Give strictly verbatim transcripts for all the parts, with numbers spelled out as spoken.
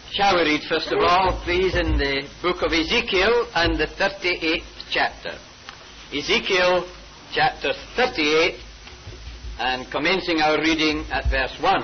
Shall we read first of all, please, in the book of Ezekiel and the thirty-eighth chapter. Ezekiel chapter thirty-eight, and commencing our reading at verse one.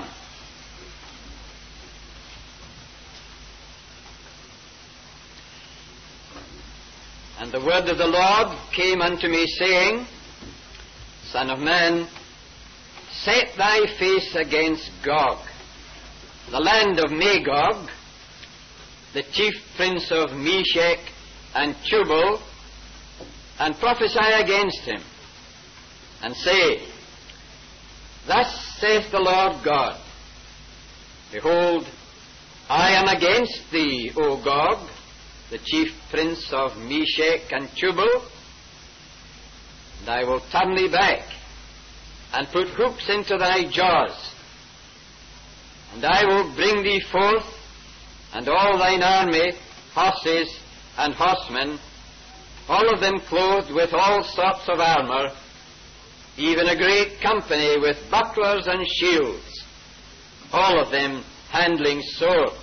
And the word of the Lord came unto me, saying, Son of man, set thy face against Gog, the land of Magog, the chief prince of Meshech and Tubal, and prophesy against him, and say, Thus saith the Lord God, Behold, I am against thee, O Gog, the chief prince of Meshech and Tubal, and I will turn thee back, and put hooks into thy jaws, and I will bring thee forth, and all thine army, horses and horsemen, all of them clothed with all sorts of armour, even a great company with bucklers and shields, all of them handling swords.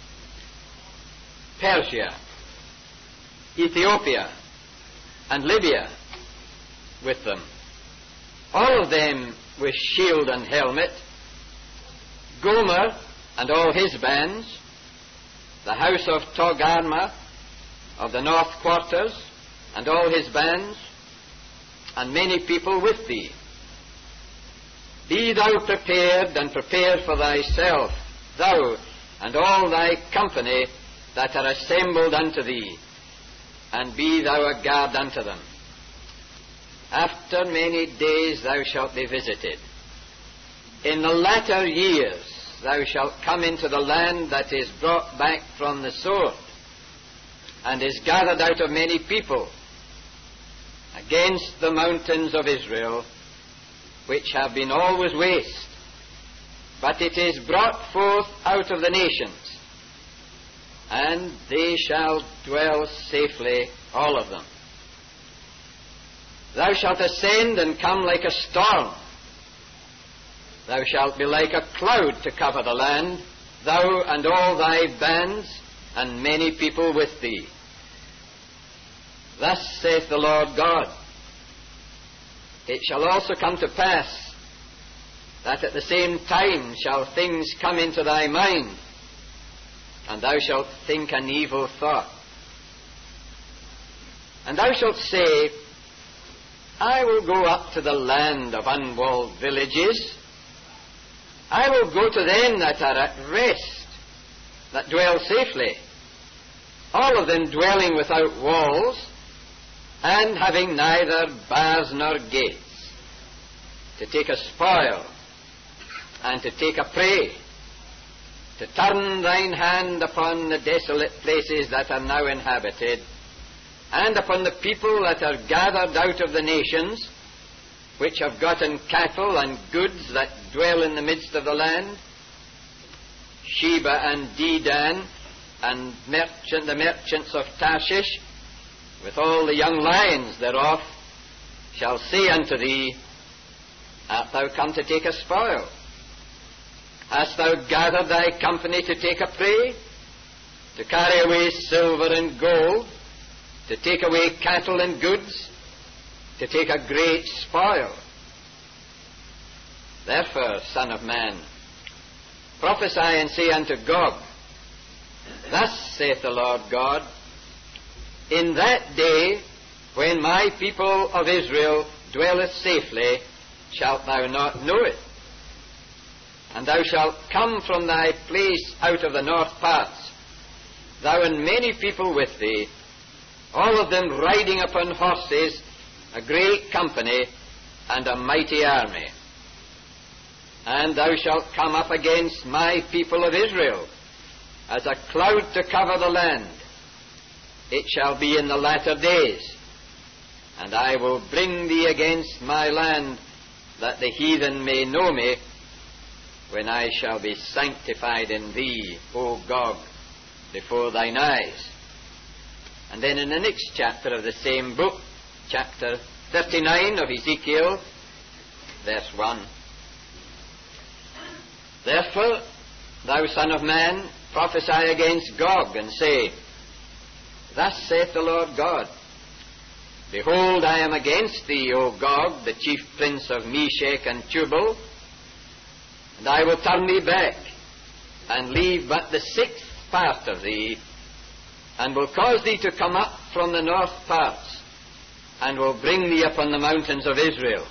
Persia, Ethiopia, and Libya with them, all of them with shield and helmet. Gomer and all his bands, the house of Togarmah of the north quarters, and all his bands, and many people with thee. Be thou prepared, and prepare for thyself, thou and all thy company that are assembled unto thee, and be thou a guard unto them. After many days thou shalt be visited. In the latter years thou shalt come into the land that is brought back from the sword, and is gathered out of many people, against the mountains of Israel, which have been always waste, but it is brought forth out of the nations, and they shall dwell safely, all of them. Thou shalt ascend and come like a storm. Thou shalt be like a cloud to cover the land, thou and all thy bands, and many people with thee. Thus saith the Lord God, It shall also come to pass, that at the same time shall things come into thy mind, and thou shalt think an evil thought. And thou shalt say, I will go up to the land of unwalled villages. I will go to them that are at rest, that dwell safely, all of them dwelling without walls, and having neither bars nor gates, to take a spoil, and to take a prey, to turn thine hand upon the desolate places that are now inhabited, and upon the people that are gathered out of the nations, which have gotten cattle and goods that dwell in the midst of the land. Sheba and Dedan, and merchant, the merchants of Tarshish, with all the young lions thereof, shall say unto thee, Art thou come to take a spoil? Hast thou gathered thy company to take a prey, to carry away silver and gold, to take away cattle and goods, to take a great spoil? Therefore, Son of man, prophesy and say unto Gog, Thus saith the Lord God, In that day, when my people of Israel dwelleth safely, shalt thou not know it. And thou shalt come from thy place out of the north parts, thou and many people with thee, all of them riding upon horses, a great company, and a mighty army. And thou shalt come up against my people of Israel, as a cloud to cover the land. It shall be in the latter days, and I will bring thee against my land, that the heathen may know me, when I shall be sanctified in thee, O Gog, before thine eyes. And then in the next chapter of the same book, chapter thirty-nine of Ezekiel, verse one, Therefore Thou son of man, prophesy against Gog, and say, Thus saith the Lord God, Behold, I am against thee, O Gog, the chief prince of Meshech and Tubal, and I will turn thee back, and leave but the sixth part of thee, and will cause thee to come up from the north parts, and will bring thee upon the mountains of Israel.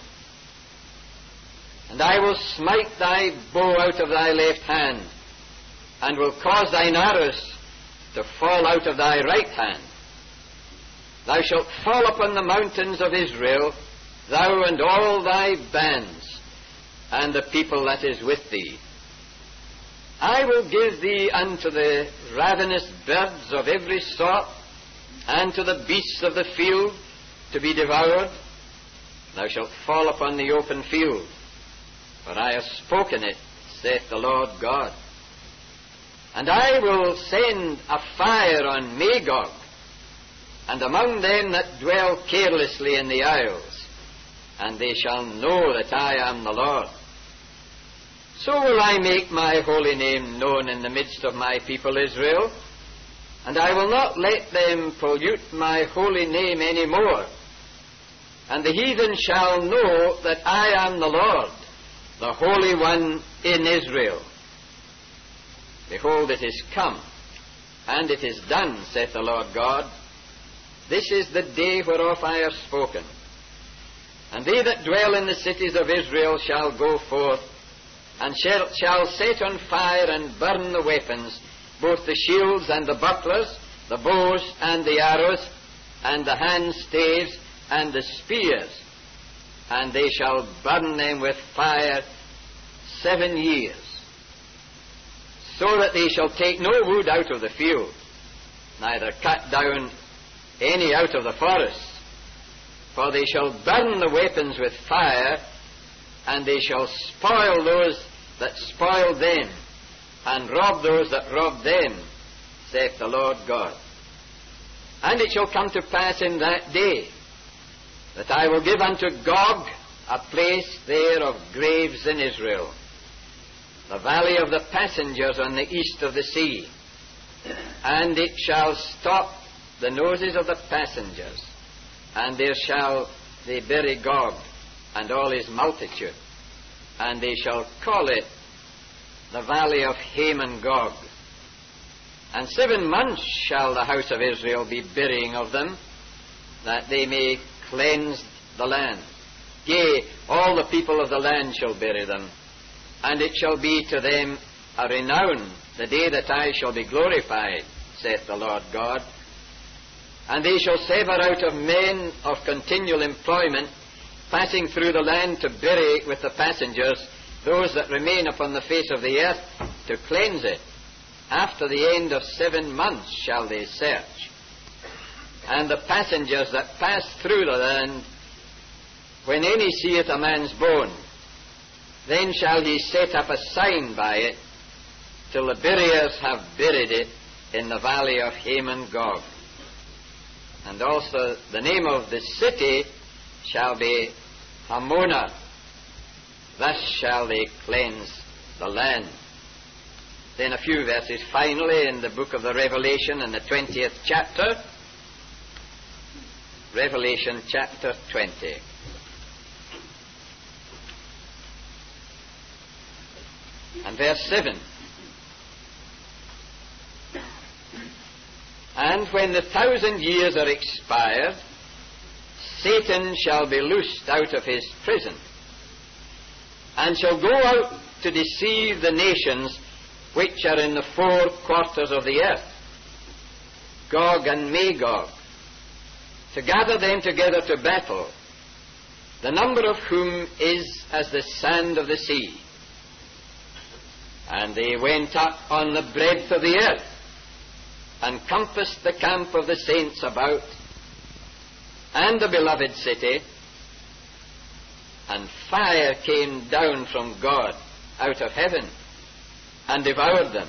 And I will smite thy bow out of thy left hand, and will cause thine arrows to fall out of thy right hand. Thou shalt fall upon the mountains of Israel, thou and all thy bands, and the people that is with thee. I will give thee unto the ravenous birds of every sort, and to the beasts of the field to be devoured. Thou shalt fall upon the open field, for I have spoken it, saith the Lord God. And I will send a fire on Magog, and among them that dwell carelessly in the isles, and they shall know that I am the Lord. So will I make my holy name known in the midst of my people Israel, and I will not let them pollute my holy name any more. And the heathen shall know that I am the Lord, the Holy One in Israel. Behold, it is come, and it is done, saith the Lord God. This is the day whereof I have spoken. And they that dwell in the cities of Israel shall go forth, and shall, shall set on fire and burn the weapons, both the shields and the bucklers, the bows and the arrows, and the hand staves and the spears, and they shall burn them with fire seven years, so that they shall take no wood out of the field, neither cut down any out of the forest. For they shall burn the weapons with fire, and they shall spoil those that spoil them, and rob those that rob them, saith the Lord God. And it shall come to pass in that day, that I will give unto Gog a place there of graves in Israel, the valley of the passengers on the east of the sea. And it shall stop the noses of the passengers, and there shall they bury Gog and all his multitude, and they shall call it the valley of Haman Gog. And seven months shall the house of Israel be burying of them, that they may cleanse the land. Yea, all the people of the land shall bury them, and it shall be to them a renown the day that I shall be glorified, saith the Lord God. And they shall sever out of men of continual employment, passing through the land to bury with the passengers those that remain upon the face of the earth, to cleanse it. After the end of seven months shall they search. And the passengers that pass through the land, when any seeth a man's bone, then shall he set up a sign by it, till the buriers have buried it in the valley of Haman Gog. And also the name of the city shall be Hammonah. Thus shall they cleanse the land. Then a few verses finally in the book of the Revelation, in the twentieth chapter. Revelation chapter twenty. And verse seven. And when the thousand years are expired, Satan shall be loosed out of his prison, and shall go out to deceive the nations which are in the four quarters of the earth, Gog and Magog, to gather them together to battle, the number of whom is as the sand of the sea. And they went up on the breadth of the earth, and compassed the camp of the saints about, and the beloved city, and fire came down from God out of heaven, and devoured them.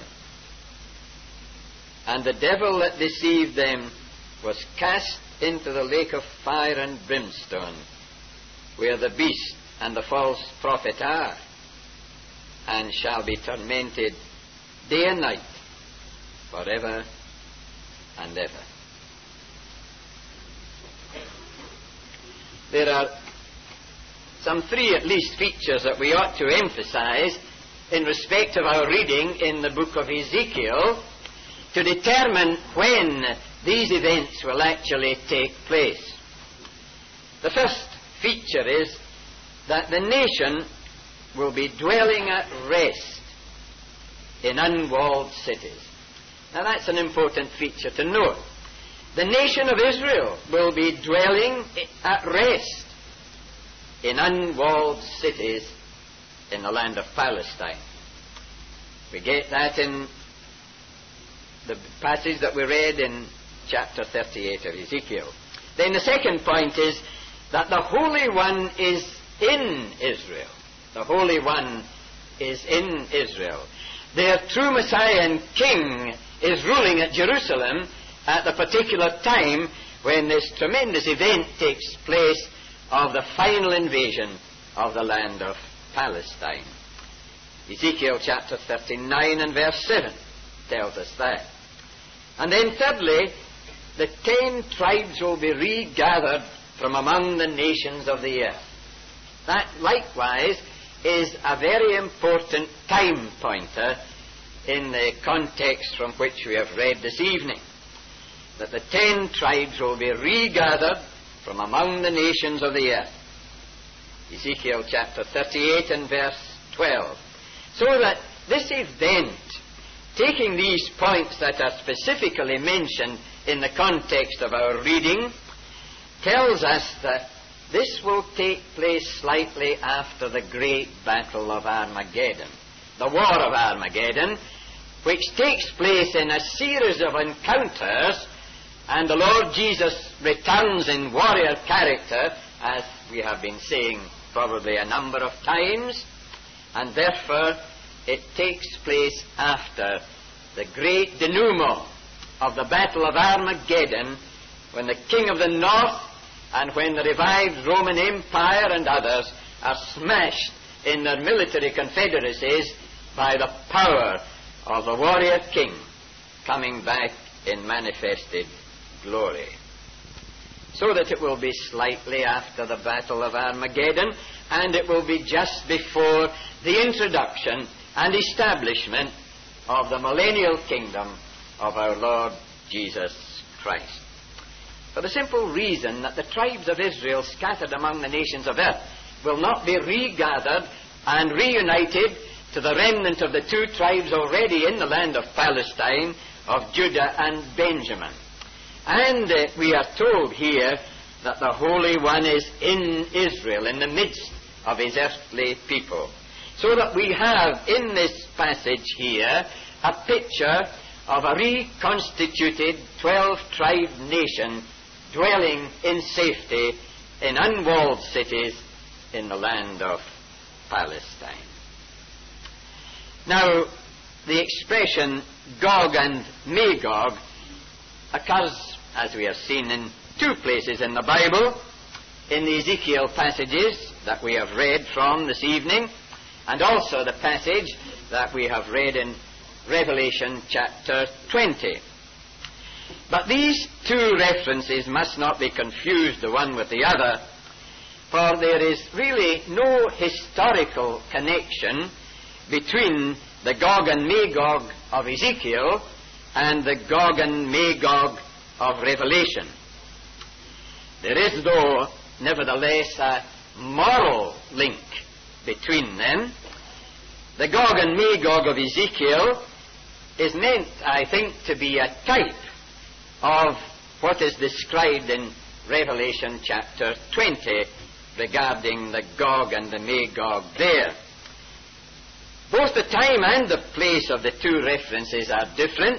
And the devil that deceived them was cast into the lake of fire and brimstone, where the beast and the false prophet are, and shall be tormented day and night, forever and ever. There are some three at least features that we ought to emphasize in respect of our reading in the book of Ezekiel to determine when these events will actually take place. The first feature is that the nation will be dwelling at rest in unwalled cities. Now that's an important feature to note. The nation of Israel will be dwelling at rest in unwalled cities in the land of Palestine. We get that in the passage that we read in chapter thirty-eight of Ezekiel. Then the second point is that the Holy One is in Israel. The Holy One is in Israel. Their true Messiah and King is ruling at Jerusalem at the particular time when this tremendous event takes place of the final invasion of the land of Palestine. Ezekiel chapter thirty-nine and verse seven tells us that. And then thirdly, the ten tribes will be regathered from among the nations of the earth. That likewise is a very important time pointer in the context from which we have read this evening. That the ten tribes will be regathered from among the nations of the earth. Ezekiel chapter thirty-eight and verse twelve. So that this event, taking these points that are specifically mentioned in the context of our reading, tells us that this will take place slightly after the great battle of Armageddon, the war of Armageddon, which takes place in a series of encounters, and the Lord Jesus returns in warrior character, as we have been saying probably a number of times, and therefore it takes place after the great denouement of the battle of Armageddon, when the king of the north and when the revived Roman Empire and others are smashed in their military confederacies by the power of the warrior king coming back in manifested glory. So that it will be slightly after the battle of Armageddon, and it will be just before the introduction and establishment of the millennial kingdom of our Lord Jesus Christ. For the simple reason that the tribes of Israel scattered among the nations of earth will not be regathered and reunited to the remnant of the two tribes already in the land of Palestine, of Judah and Benjamin. And uh, we are told here that the Holy One is in Israel, in the midst of his earthly people. So that we have in this passage here a picture of a reconstituted twelve-tribe nation dwelling in safety in unwalled cities in the land of Palestine. Now, the expression Gog and Magog occurs, as we have seen, in two places in the Bible, in the Ezekiel passages that we have read from this evening, and also the passage that we have read in Revelation chapter twenty. But these two references must not be confused the one with the other, for there is really no historical connection between the Gog and Magog of Ezekiel and the Gog and Magog of Revelation. There is, though, nevertheless, a moral link between them. The Gog and Magog of Ezekiel is meant, I think, to be a type of what is described in Revelation chapter twenty regarding the Gog and the Magog there. Both the time and the place of the two references are different.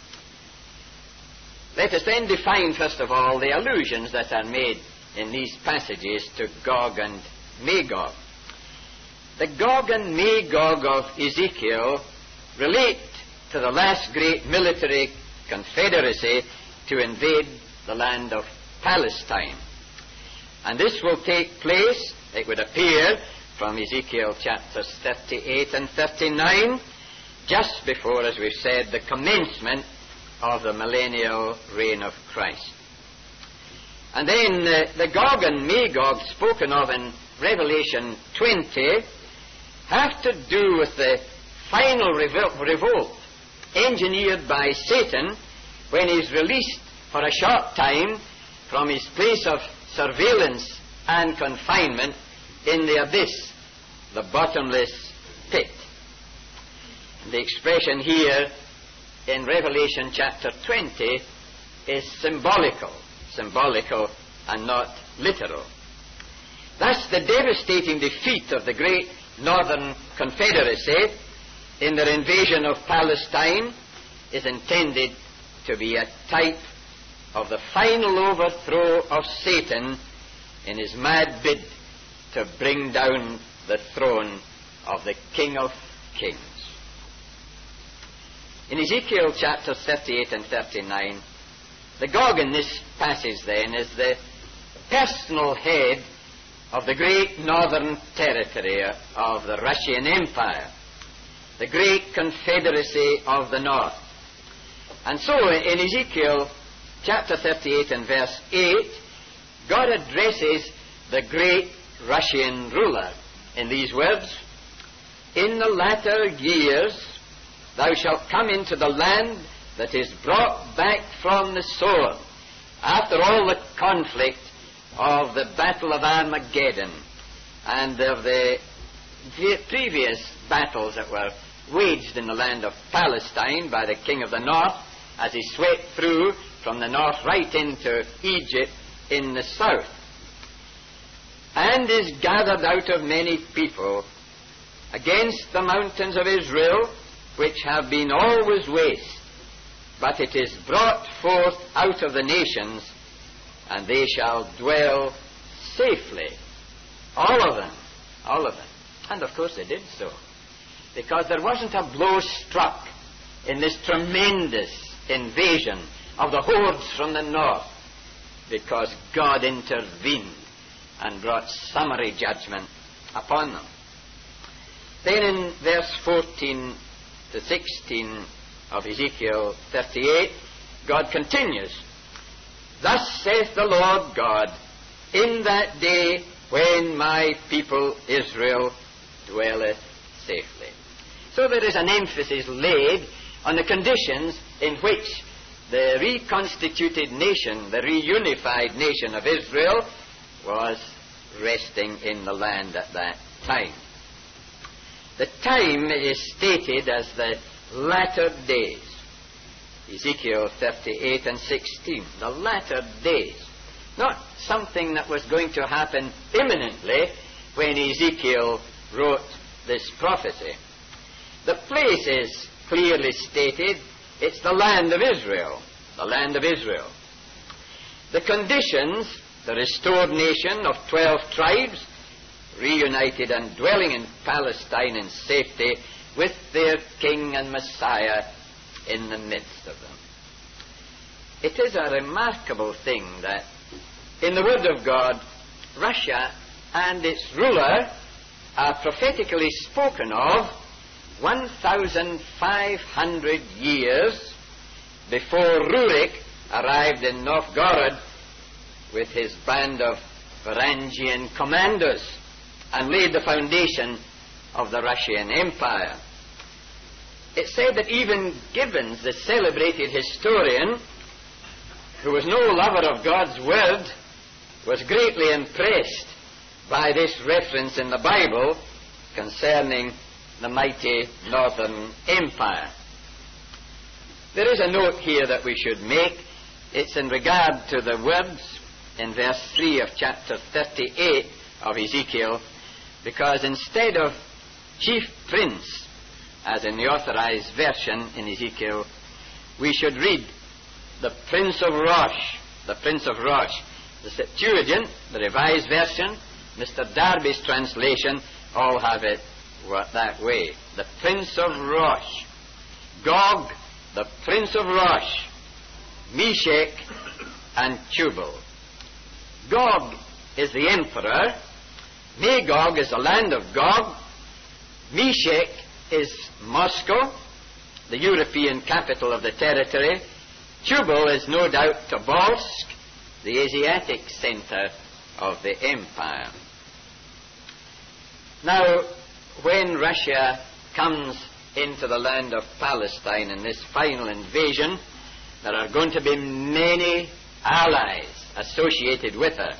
Let us then define, first of all, the allusions that are made in these passages to Gog and Magog. The Gog and Magog of Ezekiel relate to the last great military confederacy to invade the land of Palestine. And this will take place, it would appear, from Ezekiel chapters thirty-eight and thirty-nine, just before, as we've said, the commencement of the millennial reign of Christ. And then uh, the Gog and Magog spoken of in Revelation twenty have to do with the final revol- revolt engineered by Satan when he's released for a short time from his place of surveillance and confinement in the abyss, the bottomless pit. The expression here in Revelation chapter twenty is symbolical, symbolical and not literal. Thus, the devastating defeat of the great Northern Confederacy in their invasion of Palestine is intended to be a type of the final overthrow of Satan in his mad bid to bring down the throne of the King of Kings. In Ezekiel chapter thirty-eight and thirty-nine, the Gog in this passage then is the personal head of the great northern territory of the Russian Empire, the great confederacy of the north. And so in Ezekiel chapter thirty-eight and verse eight, God addresses the great Russian ruler in these words, "In the latter years thou shalt come into the land that is brought back from the sword, after all the conflict of the battle of Armageddon and of the previous battles that were waged in the land of Palestine by the king of the north as he swept through from the north right into Egypt in the south, and is gathered out of many people against the mountains of Israel, which have been always waste, but it is brought forth out of the nations, and they shall dwell safely." All of them, all of them. And of course they did so, because there wasn't a blow struck in this tremendous invasion of the hordes from the north, because God intervened and brought summary judgment upon them. Then in verse fourteen to sixteen of Ezekiel thirty-eight, God continues, "Thus saith the Lord God, in that day when my people Israel dwelleth safely." So there is an emphasis laid on the conditions in which the reconstituted nation, the reunified nation of Israel, was resting in the land at that time. The time is stated as the latter days. Ezekiel thirty-eight and sixteen, the latter days. Not something that was going to happen imminently when Ezekiel wrote this prophecy. The place is clearly stated. It's the land of Israel. The land of Israel. The conditions, the restored nation of twelve tribes, reunited and dwelling in Palestine in safety with their king and Messiah in the midst of them. It is a remarkable thing that in the Word of God, Russia and its ruler are prophetically spoken of one thousand five hundred years before Rurik arrived in Novgorod with his band of Varangian commanders and laid the foundation of the Russian Empire. It's said that even Gibbons, the celebrated historian, who was no lover of God's Word, was greatly impressed by this reference in the Bible concerning the mighty Northern Empire. There is a note here that we should make. It's in regard to the words in verse three of chapter thirty-eight of Ezekiel, because instead of chief prince, as in the authorized version in Ezekiel, we should read the Prince of Rosh, the Prince of Rosh. The Septuagint, the revised version, Mister Darby's translation, all have it that way. The Prince of Rosh. Gog, the Prince of Rosh. Meshech and Tubal. Gog is the emperor. Magog is the land of Gog. Meshech is Moscow, the European capital of the territory, Tubal is no doubt Tobolsk, the Asiatic center of the empire. Now, when Russia comes into the land of Palestine in this final invasion, there are going to be many allies associated with her.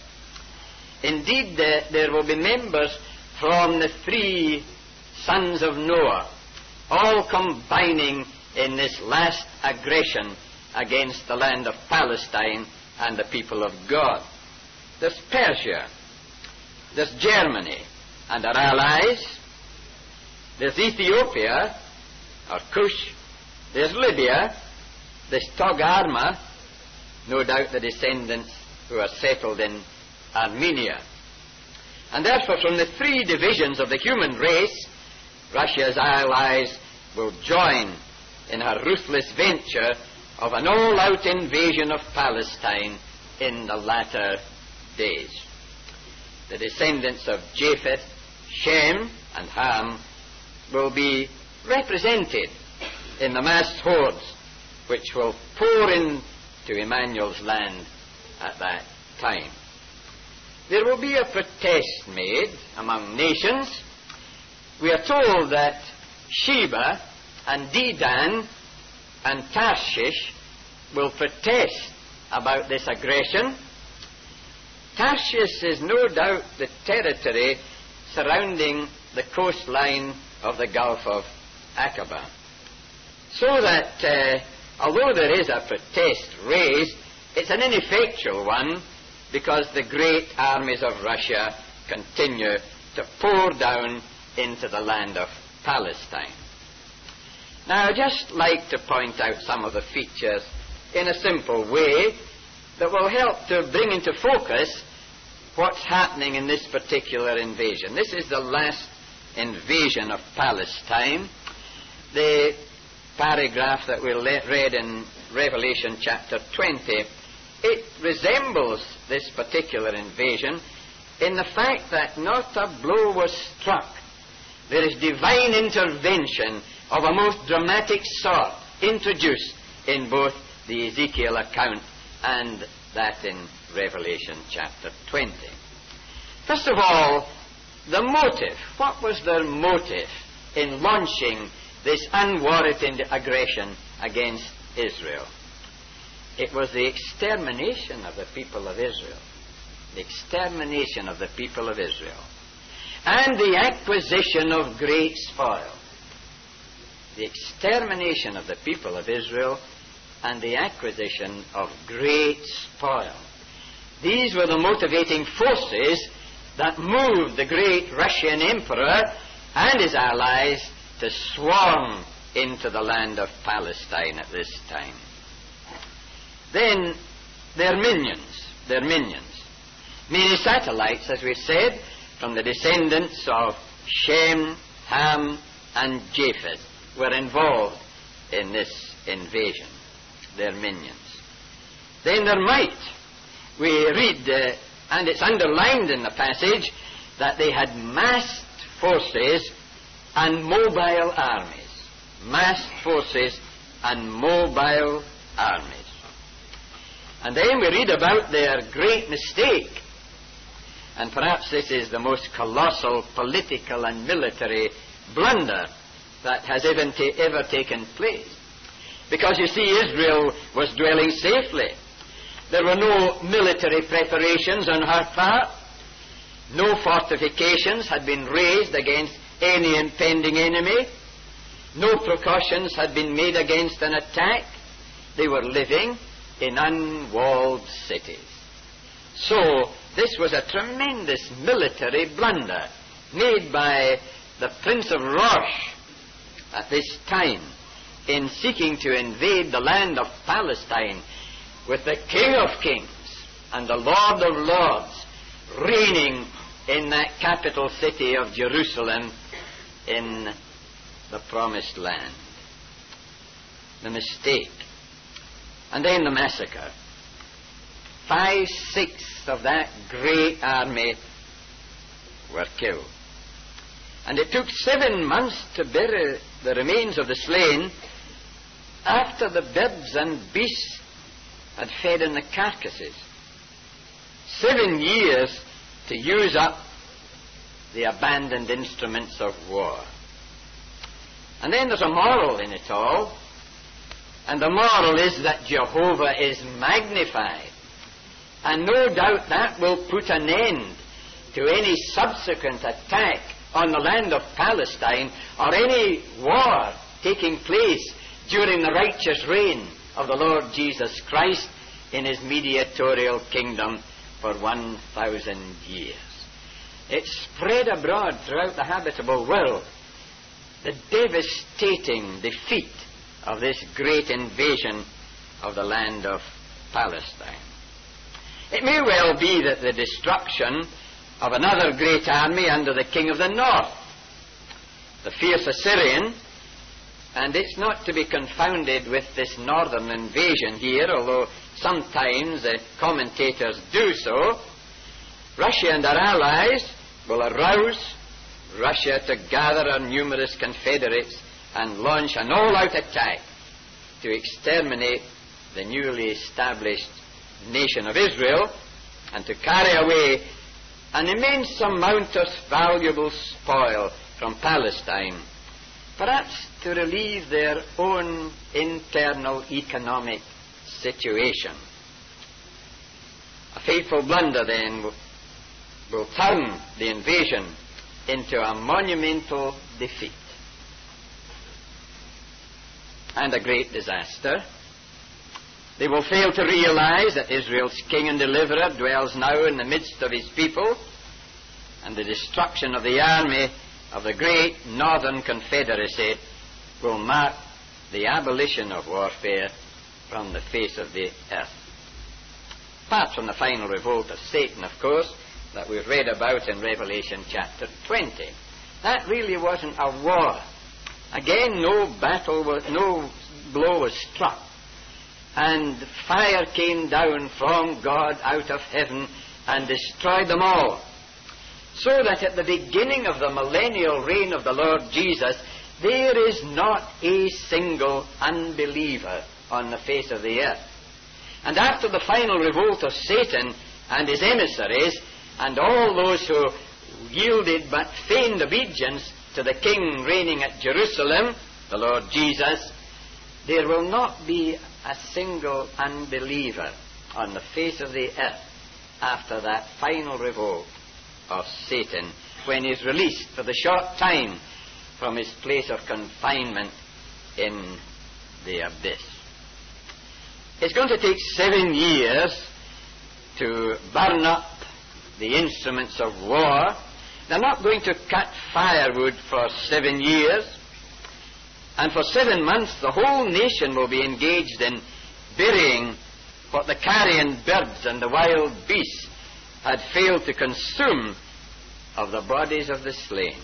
Indeed, uh, there will be members from the three sons of Noah, all combining in this last aggression against the land of Palestine and the people of God. There's Persia, there's Germany and our allies, there's Ethiopia, or Cush, there's Libya, there's Togarmah, no doubt the descendants who are settled in Armenia. And therefore, from the three divisions of the human race, Russia's allies will join in her ruthless venture of an all-out invasion of Palestine in the latter days. The descendants of Japheth, Shem, and Ham will be represented in the massed hordes which will pour into Emmanuel's land at that time. There will be a protest made among nations. We are told that Sheba and Dedan and Tarshish will protest about this aggression. Tarshish is no doubt the territory surrounding the coastline of the Gulf of Aqaba. So that, uh, although there is a protest raised, it's an ineffectual one, because the great armies of Russia continue to pour down into the land of Palestine. Now, I'd just like to point out some of the features in a simple way that will help to bring into focus what's happening in this particular invasion. This is the last invasion of Palestine. The paragraph that we read in Revelation chapter twenty, it resembles this particular invasion in the fact that not a blow was struck. There is divine intervention of a most dramatic sort introduced in both the Ezekiel account and that in Revelation chapter twenty. First of all, the motive. What was their motive in launching this unwarranted aggression against Israel? It was the extermination of the people of Israel. The extermination of the people of Israel. And the acquisition of great spoil. The extermination of the people of Israel and the acquisition of great spoil. These were the motivating forces that moved the great Russian emperor and his allies to swarm into the land of Palestine at this time. Then their minions, their minions. Many satellites, as we've said, from the descendants of Shem, Ham, and Japheth were involved in this invasion, their minions. Then their might. We read, uh, and it's underlined in the passage, that they had massed forces and mobile armies. Massed forces and mobile armies. And then we read about their great mistake. And perhaps this is the most colossal political and military blunder that has ever, ta- ever taken place. Because you see, Israel was dwelling safely. There were no military preparations on her part. No fortifications had been raised against any impending enemy. No precautions had been made against an attack. They were living in unwalled cities. So, this was a tremendous military blunder made by the Prince of Rosh at this time in seeking to invade the land of Palestine with the King of Kings and the Lord of Lords reigning in that capital city of Jerusalem in the Promised Land. The mistake. And then the massacre. Five-sixths of that great army were killed. And it took seven months to bury the remains of the slain, after the birds and beasts had fed on the carcasses. Seven years to use up the abandoned instruments of war. And then there's a moral in it all. And the moral is that Jehovah is magnified. And no doubt that will put an end to any subsequent attack on the land of Palestine or any war taking place during the righteous reign of the Lord Jesus Christ in his mediatorial kingdom for one thousand years. It spread abroad throughout the habitable world, the devastating defeat of this great invasion of the land of Palestine. It may well be that the destruction of another great army under the king of the north, the fierce Assyrian, and it's not to be confounded with this northern invasion here, although sometimes the commentators do so. Russia and her allies will arouse Russia to gather her numerous confederates and launch an all-out attack to exterminate the newly established nation of Israel and to carry away an immense amount of valuable spoil from Palestine, perhaps to relieve their own internal economic situation. A fateful blunder, then, will, will turn the invasion into a monumental defeat and a great disaster. They will fail to realize that Israel's king and deliverer dwells now in the midst of his people, and the destruction of the army of the great northern confederacy will mark the abolition of warfare from the face of the earth. Apart from the final revolt of Satan, of course, that we've read about in Revelation chapter twenty. That really wasn't a war. Again, no battle was, no blow was struck. And fire came down from God out of heaven and destroyed them all. So that at the beginning of the millennial reign of the Lord Jesus, there is not a single unbeliever on the face of the earth. And after the final revolt of Satan and his emissaries, and all those who yielded but feigned obedience to the king reigning at Jerusalem, the Lord Jesus, there will not be a single unbeliever on the face of the earth after that final revolt of Satan, when he is released for the short time from his place of confinement in the abyss. It's going to take seven years to burn up the instruments of war. They're not going to cut firewood for seven years. And for seven months, the whole nation will be engaged in burying what the carrion birds and the wild beasts had failed to consume of the bodies of the slain.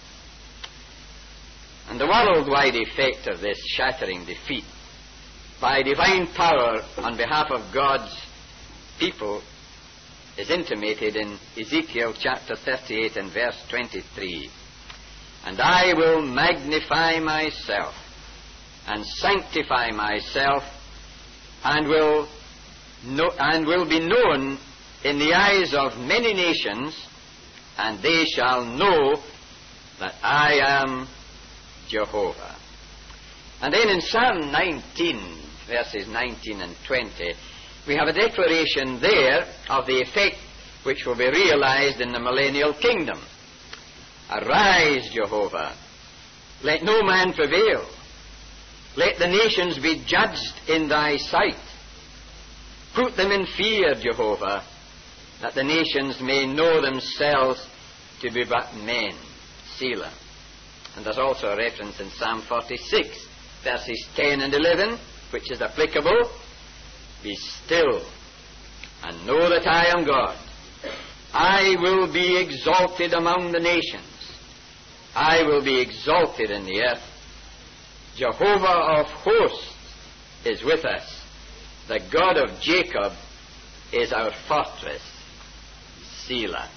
And the worldwide effect of this shattering defeat by divine power on behalf of God's people is intimated in Ezekiel chapter thirty-eight and verse twenty-three. And I will magnify myself and sanctify myself, and will know, and will be known in the eyes of many nations, and they shall know that I am Jehovah. And then in Psalm nineteen, verses nineteen and twenty, we have a declaration there of the effect which will be realized in the millennial kingdom. Arise, Jehovah, let no man prevail. Let the nations be judged in thy sight. Put them in fear, Jehovah, that the nations may know themselves to be but men. Selah. And there's also a reference in Psalm forty-six, verses ten and eleven, which is applicable. Be still and know that I am God. I will be exalted among the nations. I will be exalted in the earth. Jehovah of hosts is with us. The God of Jacob is our fortress. Selah.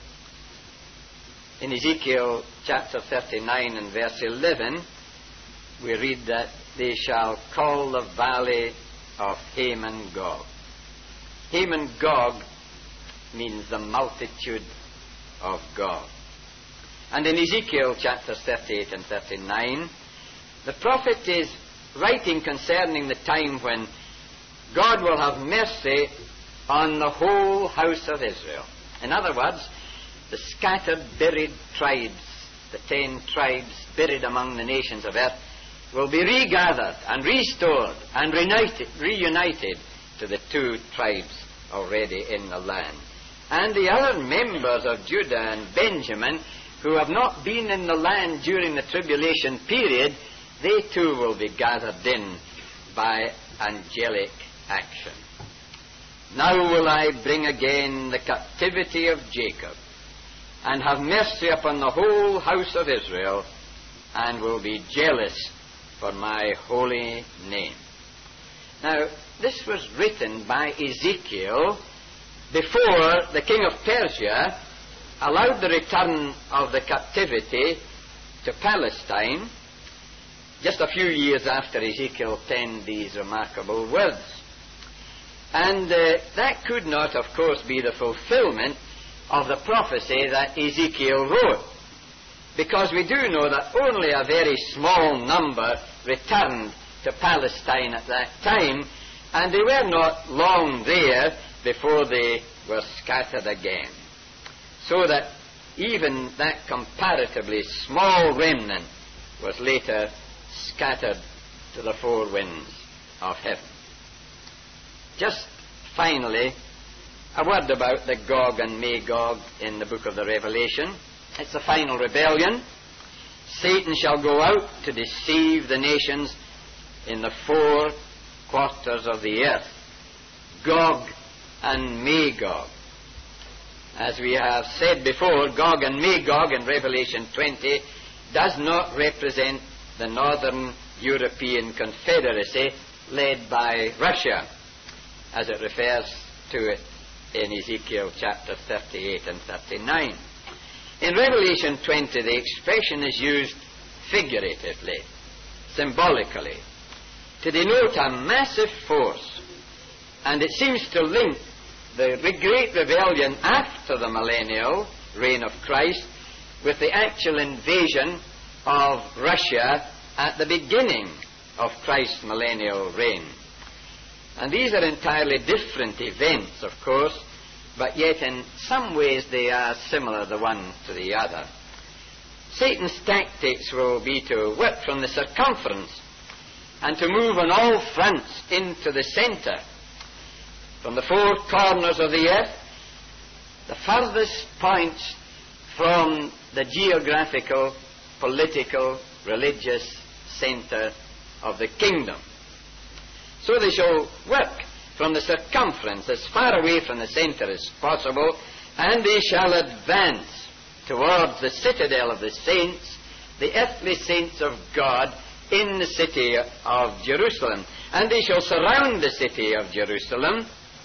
In Ezekiel chapter thirty-nine and verse eleven, we read that they shall call the valley of Haman Gog. Haman Gog means the multitude of God. And in Ezekiel chapters thirty-eight and thirty-nine, the prophet is writing concerning the time when God will have mercy on the whole house of Israel. In other words, the scattered, buried tribes, the ten tribes buried among the nations of earth, will be regathered and restored and reunited, reunited to the two tribes already in the land. And the other members of Judah and Benjamin who have not been in the land during the tribulation period, they too will be gathered in by angelic action. Now will I bring again the captivity of Jacob, and have mercy upon the whole house of Israel, and will be jealous for my holy name. Now, this was written by Ezekiel before the king of Persia allowed the return of the captivity to Palestine, just a few years after Ezekiel penned these remarkable words. And uh, that could not, of course, be the fulfillment of the prophecy that Ezekiel wrote, because we do know that only a very small number returned to Palestine at that time, and they were not long there before they were scattered again. So that even that comparatively small remnant was later scattered to the four winds of heaven. Just finally, a word about the Gog and Magog in the book of the Revelation. It's the final rebellion. Satan shall go out to deceive the nations in the four quarters of the earth. Gog and Magog. As we have said before, Gog and Magog in Revelation twenty does not represent the Northern European Confederacy led by Russia, as it refers to it in Ezekiel chapter thirty-eight and thirty-nine. In Revelation twenty, the expression is used figuratively, symbolically, to denote a massive force, and it seems to link the great rebellion after the millennial reign of Christ with the actual invasion of Russia at the beginning of Christ's millennial reign. And these are entirely different events, of course, but yet in some ways they are similar the one to the other. Satan's tactics will be to work from the circumference and to move on all fronts into the center. From the four corners of the earth, the furthest points from the geographical, political, religious center of the kingdom. So they shall work from the circumference as far away from the center as possible, and they shall advance towards the citadel of the saints, the earthly saints of God, in the city of Jerusalem. And they shall surround the city of Jerusalem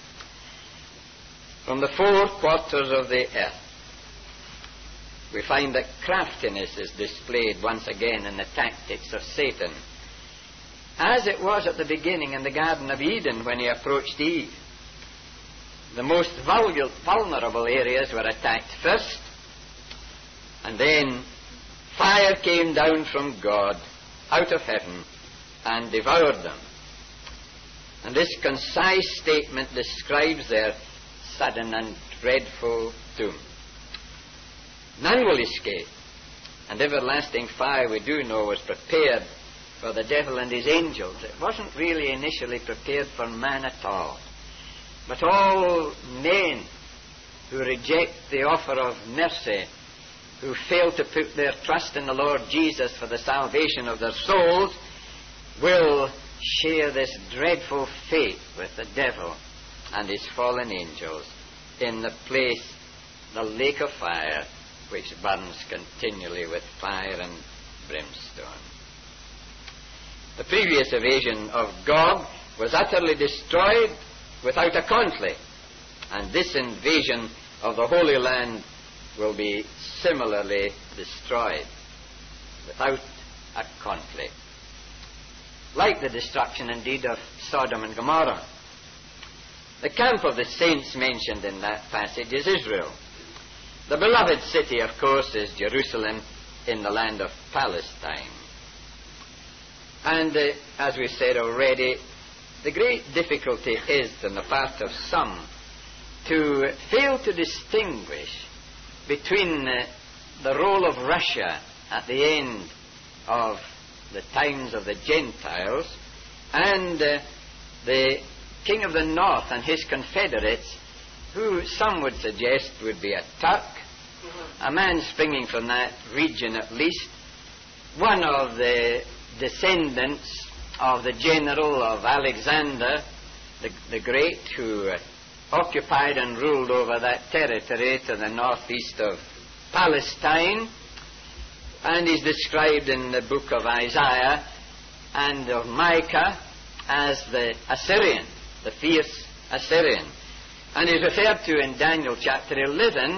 from the four quarters of the earth. We find that craftiness is displayed once again in the tactics of Satan, as it was at the beginning in the Garden of Eden when he approached Eve. The most vul- vulnerable areas were attacked first, and then fire came down from God out of heaven and devoured them. And this concise statement describes their sudden and dreadful doom. None will escape, and everlasting fire, we do know, was prepared for the devil and his angels. It wasn't really initially prepared for man at all. But all men who reject the offer of mercy, who fail to put their trust in the Lord Jesus for the salvation of their souls, will share this dreadful fate with the devil and his fallen angels in the place, the lake of fire, which burns continually with fire and brimstone. The previous invasion of Gog was utterly destroyed without a conflict, and this invasion of the Holy Land will be similarly destroyed without a conflict. like the destruction indeed of Sodom and Gomorrah. The camp of the saints mentioned in that passage is Israel. The beloved city, of course, is Jerusalem in the land of Palestine. And uh, as we said already, the great difficulty is on the part of some to fail to distinguish between uh, the role of Russia at the end of the times of the Gentiles and uh, the king of the north and his confederates, who some would suggest would be a Turk, a man springing from that region at least, one of the descendants of the general of Alexander the, the Great, who uh, occupied and ruled over that territory to the northeast of Palestine, and is described in the book of Isaiah and of Micah as the Assyrian, the fierce Assyrian, and is referred to in Daniel chapter eleven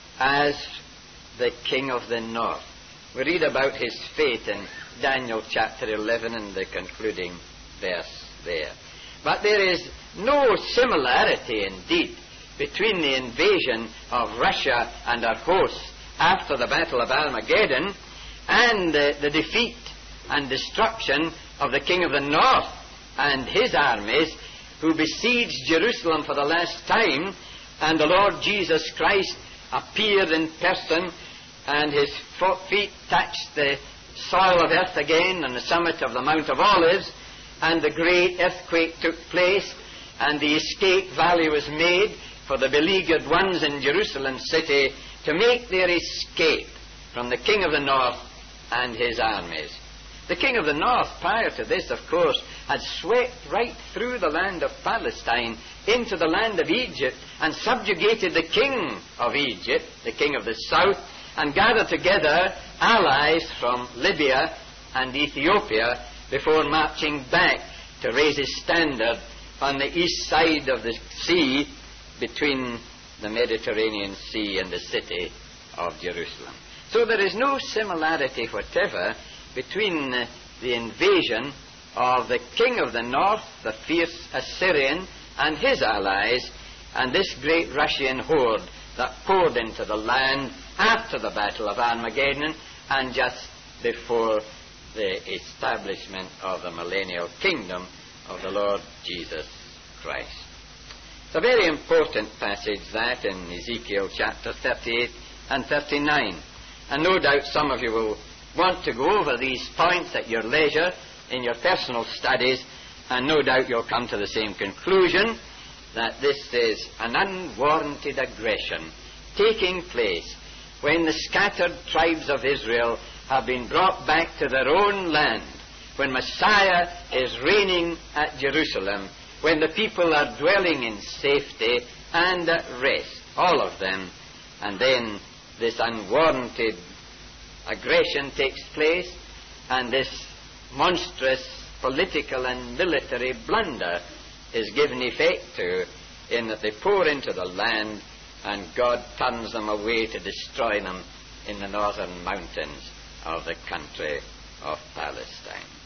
as the king of the north. We read about his fate in Daniel chapter eleven in the concluding verse there. But there is no similarity indeed between the invasion of Russia and her hosts after the Battle of Armageddon and uh, the defeat and destruction of the king of the north and his armies, who besieged Jerusalem for the last time, and the Lord Jesus Christ appeared in person, and his feet touched the soil of earth again on the summit of the Mount of Olives, and the great earthquake took place, and the escape valley was made for the beleaguered ones in Jerusalem city to make their escape from the king of the north and his armies. The king of the north, prior to this, of course, had swept right through the land of Palestine into the land of Egypt and subjugated the king of Egypt, the king of the south, and gathered together allies from Libya and Ethiopia before marching back to raise his standard on the east side of the sea between the Mediterranean Sea and the city of Jerusalem. So there is no similarity whatever between uh, the invasion of the king of the north, the fierce Assyrian, and his allies, and this great Russian horde that poured into the land after the Battle of Armageddon and just before the establishment of the millennial kingdom of the Lord Jesus Christ. It's a very important passage, that, in Ezekiel chapter thirty-eight and thirty-nine. And no doubt some of you will want to go over these points at your leisure in your personal studies, and no doubt you'll come to the same conclusion, that this is an unwarranted aggression taking place when the scattered tribes of Israel have been brought back to their own land, when Messiah is reigning at Jerusalem, when the people are dwelling in safety and at rest, all of them, and then this unwarranted aggression takes place, and this monstrous political and military blunder is given effect to, in that they pour into the land and God turns them away to destroy them in the northern mountains of the country of Palestine.